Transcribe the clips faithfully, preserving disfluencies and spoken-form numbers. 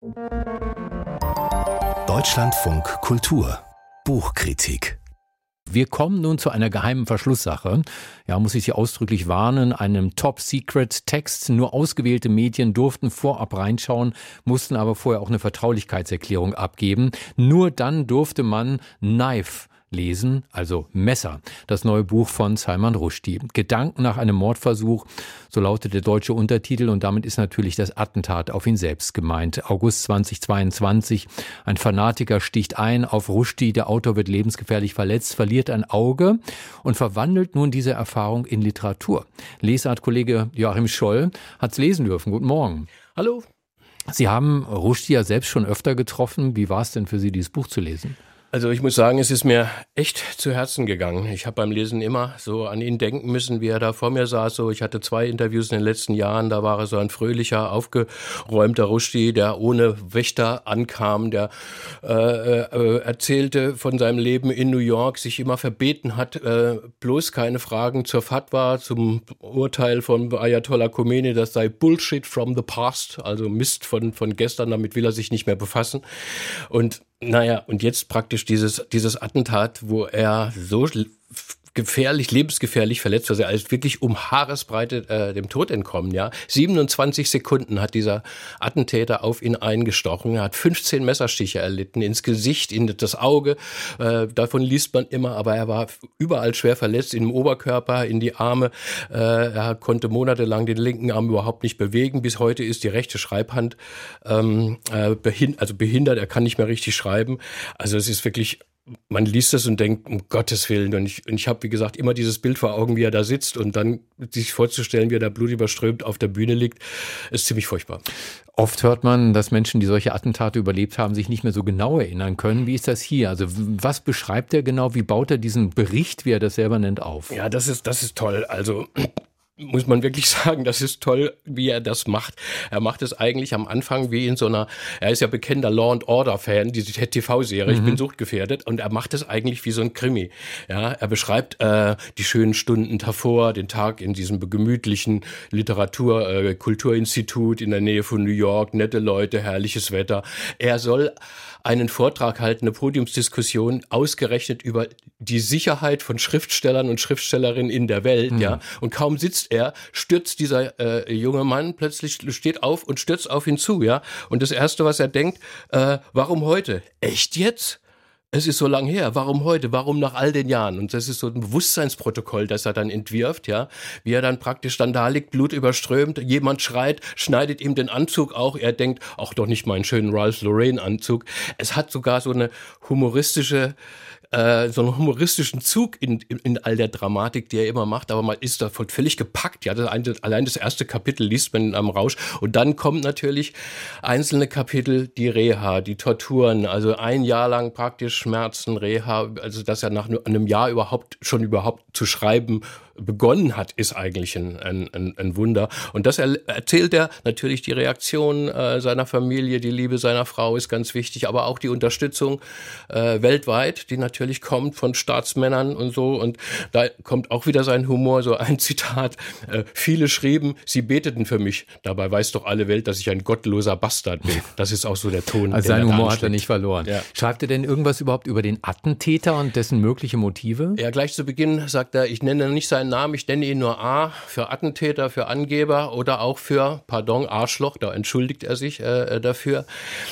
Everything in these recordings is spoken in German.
Deutschlandfunk Kultur Buchkritik. Wir kommen nun zu einer geheimen Verschlusssache. Ja, muss ich Sie ausdrücklich warnen, einem Top-Secret-Text. Nur ausgewählte Medien durften vorab reinschauen, mussten aber vorher auch eine Vertraulichkeitserklärung abgeben. Nur dann durfte man Knife lesen, also Messer, das neue Buch von Salman Rushdie. Gedanken nach einem Mordversuch, so lautet der deutsche Untertitel, und damit ist natürlich das Attentat auf ihn selbst gemeint. August zweitausendzweiundzwanzig, ein Fanatiker sticht ein auf Rushdie, der Autor wird lebensgefährlich verletzt, verliert ein Auge und verwandelt nun diese Erfahrung in Literatur. Lesart-Kollege Joachim Scholl hat's lesen dürfen. Guten Morgen. Hallo. Sie haben Rushdie ja selbst schon öfter getroffen. Wie war es denn für Sie, dieses Buch zu lesen? Also ich muss sagen, es ist mir echt zu Herzen gegangen. Ich habe beim Lesen immer so an ihn denken müssen, wie er da vor mir saß. So, ich hatte zwei Interviews in den letzten Jahren, da war er so ein fröhlicher, aufgeräumter Rushdie, der ohne Wächter ankam, der äh, äh, erzählte von seinem Leben in New York, sich immer verbeten hat, äh, bloß keine Fragen zur Fatwa, zum Urteil von Ayatollah Khomeini, das sei Bullshit from the past, also Mist von, von gestern, damit will er sich nicht mehr befassen. Und naja, und jetzt praktisch dieses, dieses Attentat, wo er so gefährlich, lebensgefährlich verletzt, also er ist wirklich um Haaresbreite äh, dem Tod entkommen, ja. siebenundzwanzig Sekunden hat dieser Attentäter auf ihn eingestochen. Er hat fünfzehn Messerstiche erlitten, ins Gesicht, in das Auge. Äh, davon liest man immer, aber er war überall schwer verletzt, im Oberkörper, in die Arme. Äh, er konnte monatelang den linken Arm überhaupt nicht bewegen. Bis heute ist die rechte Schreibhand ähm, äh, behind- also behindert. Er kann nicht mehr richtig schreiben. Also es ist wirklich... Man liest das und denkt, um Gottes Willen. Und ich, und ich habe, wie gesagt, immer dieses Bild vor Augen, wie er da sitzt. Und dann sich vorzustellen, wie er da blutüberströmt auf der Bühne liegt, ist ziemlich furchtbar. Oft hört man, dass Menschen, die solche Attentate überlebt haben, sich nicht mehr so genau erinnern können. Wie ist das hier? Also was beschreibt er genau? Wie baut er diesen Bericht, wie er das selber nennt, auf? Ja, das ist, das ist toll. Also... muss man wirklich sagen, das ist toll, wie er das macht. Er macht es eigentlich am Anfang wie in so einer, er ist ja bekennender Law and Order Fan, diese T V-Serie, mhm. Ich bin suchtgefährdet, und er macht es eigentlich wie so ein Krimi. Ja, er beschreibt äh, die schönen Stunden davor, den Tag in diesem gemütlichen Literatur, äh, Kulturinstitut in der Nähe von New York, nette Leute, herrliches Wetter. Er soll einen Vortrag halten, eine Podiumsdiskussion, ausgerechnet über die Sicherheit von Schriftstellern und Schriftstellerinnen in der Welt, mhm. ja. Und kaum sitzt er, stürzt dieser äh, junge Mann plötzlich, steht auf und stürzt auf ihn zu, ja. Und das Erste, was er denkt, äh, warum heute? Echt jetzt? Es ist so lang her. Warum heute? Warum nach all den Jahren? Und das ist so ein Bewusstseinsprotokoll, das er dann entwirft, ja. Wie er dann praktisch dann da liegt, blutüberströmt. Jemand schreit, schneidet ihm den Anzug auch. Er denkt, ach, doch nicht meinen schönen Ralph Lauren Anzug. Es hat sogar so eine humoristische, äh, so einen humoristischen Zug in, in, in all der Dramatik, die er immer macht. Aber man ist davon völlig gepackt, ja. Das eine, allein das erste Kapitel liest man in einem Rausch. Und dann kommen natürlich einzelne Kapitel, die Reha, die Torturen, also ein Jahr lang praktisch Schmerzen, Reha, also dass er nach einem Jahr überhaupt schon überhaupt zu schreiben begonnen hat, ist eigentlich ein, ein, ein Wunder. Und das er, erzählt er natürlich die Reaktion äh, seiner Familie, die Liebe seiner Frau ist ganz wichtig, aber auch die Unterstützung äh, weltweit, die natürlich kommt von Staatsmännern und so. Und da kommt auch wieder sein Humor, so ein Zitat. Äh, viele schrieben, sie beteten für mich. Dabei weiß doch alle Welt, dass ich ein gottloser Bastard bin. Das ist auch so der Ton. Also seinen Humor hat er nicht verloren. Ja. Schreibt er denn irgendwas überhaupt über den Attentäter und dessen mögliche Motive? Ja, gleich zu Beginn sagt er, ich nenne nicht seinen Namen, ich nenne ihn nur A für Attentäter, für Angeber oder auch für, pardon, Arschloch, da entschuldigt er sich äh, dafür.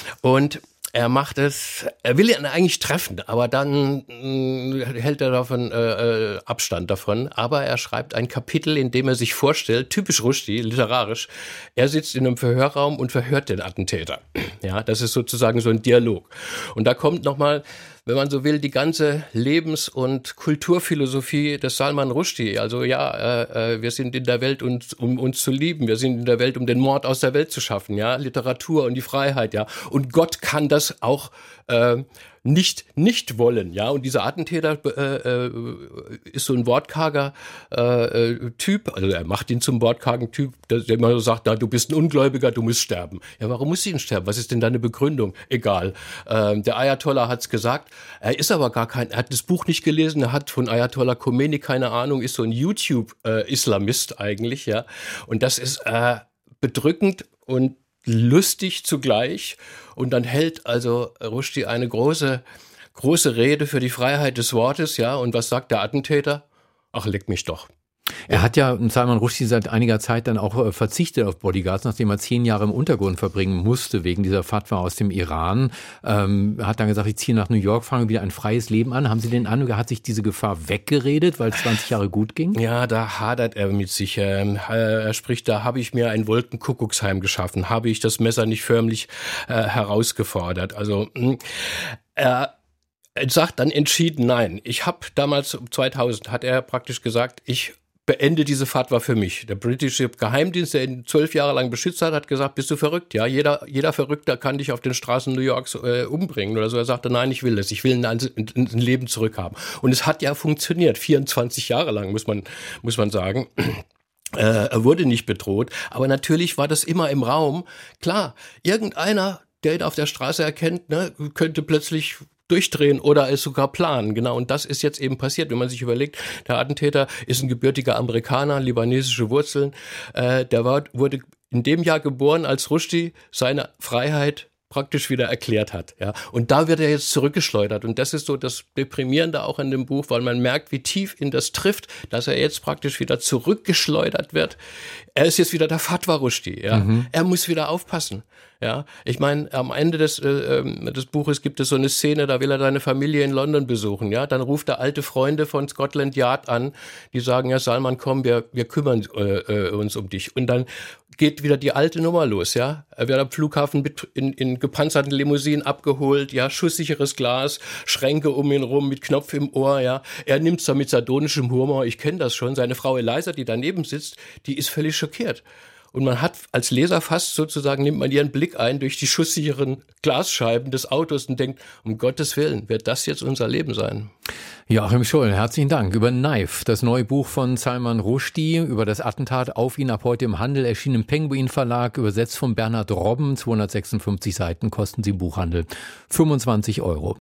Und er macht es, er will ihn eigentlich treffen, aber dann mh, hält er davon äh, Abstand davon. Aber er schreibt ein Kapitel, in dem er sich vorstellt, typisch Rushdie, literarisch, er sitzt in einem Verhörraum und verhört den Attentäter. Ja, das ist sozusagen so ein Dialog. Und da kommt nochmal, wenn man so will, die ganze Lebens- und Kulturphilosophie des Salman Rushdie. Also ja, äh, wir sind in der Welt, uns, um uns zu lieben. Wir sind in der Welt, um den Mord aus der Welt zu schaffen. Ja, Literatur und die Freiheit. Ja, und Gott kann das auch äh, nicht nicht wollen. Ja, und dieser Attentäter äh, äh, ist so ein wortkarger äh, Typ. Also er macht ihn zum wortkargen Typ, der immer so sagt, na, du bist ein Ungläubiger, du musst sterben. Ja, warum muss ich denn sterben? Was ist denn deine Begründung? Egal. Ähm, der Ayatollah hat's gesagt. Er ist aber gar kein, er hat das Buch nicht gelesen, er hat von Ayatollah Khomeini keine Ahnung, ist so ein YouTube-Islamist äh, eigentlich, ja. Und das ist äh, bedrückend und lustig zugleich. Und dann hält also Rushdie eine große, große Rede für die Freiheit des Wortes, ja. Und was sagt der Attentäter? Ach, leck mich doch. Er hat ja, Salman Rushdie, seit einiger Zeit dann auch äh, verzichtet auf Bodyguards, nachdem er zehn Jahre im Untergrund verbringen musste wegen dieser Fatwa aus dem Iran. Ähm, hat dann gesagt, ich ziehe nach New York, fange wieder ein freies Leben an. Haben Sie den Eindruck, hat sich diese Gefahr weggeredet, weil es zwanzig Jahre gut ging? Ja, da hadert er mit sich. Ähm, er spricht, da habe ich mir ein Wolkenkuckucksheim geschaffen, habe ich das Messer nicht förmlich äh, herausgefordert. Also mh, er Er sagt dann entschieden nein. Ich habe damals, zweitausend, hat er praktisch gesagt, ich beende diese Fatwa für mich. Der britische Geheimdienst, der ihn zwölf Jahre lang beschützt hat, hat gesagt, bist du verrückt? Ja, jeder, jeder Verrückter kann dich auf den Straßen New Yorks äh, umbringen oder so. Er sagte, nein, ich will das. Ich will ein, ein, ein Leben zurückhaben. Und es hat ja funktioniert. vierundzwanzig Jahre lang, muss man, muss man sagen. Er wurde nicht bedroht. Aber natürlich war das immer im Raum. Klar, irgendeiner, der ihn auf der Straße erkennt, ne, könnte plötzlich durchdrehen oder es sogar planen. Genau, und das ist jetzt eben passiert, wenn man sich überlegt, der Attentäter ist ein gebürtiger Amerikaner, libanesische Wurzeln. Äh, der war, wurde in dem Jahr geboren, als Rushdie seine Freiheit praktisch wieder erklärt hat. Ja. Und da wird er jetzt zurückgeschleudert. Und das ist so das Deprimierende auch in dem Buch, weil man merkt, wie tief ihn das trifft, dass er jetzt praktisch wieder zurückgeschleudert wird. Er ist jetzt wieder der Fatwa Rushdie. Ja. Mhm. Er muss wieder aufpassen. Ja, ich meine, am Ende des, äh, des Buches gibt es so eine Szene, da will er seine Familie in London besuchen. Ja, dann ruft er alte Freunde von Scotland Yard an, die sagen, ja Salman, komm, wir, wir kümmern äh, uns um dich. Und dann geht wieder die alte Nummer los. Ja, er wird am Flughafen mit in, in gepanzerten Limousinen abgeholt. Ja, schusssicheres Glas, Schränke um ihn rum mit Knopf im Ohr. Ja, er nimmt's da mit sardonischem Humor. Ich kenne das schon. Seine Frau Eliza, die daneben sitzt, die ist völlig schockiert. Und man hat als Leser fast sozusagen, nimmt man ihren Blick ein durch die schusssicheren Glasscheiben des Autos und denkt, um Gottes Willen, wird das jetzt unser Leben sein? Joachim Scholl, herzlichen Dank. Über Knife, das neue Buch von Salman Rushdie, über das Attentat auf ihn, ab heute im Handel, erschienen im Penguin Verlag, übersetzt von Bernhard Robben, zweihundertsechsundfünfzig Seiten, kosten sie im Buchhandel fünfundzwanzig Euro.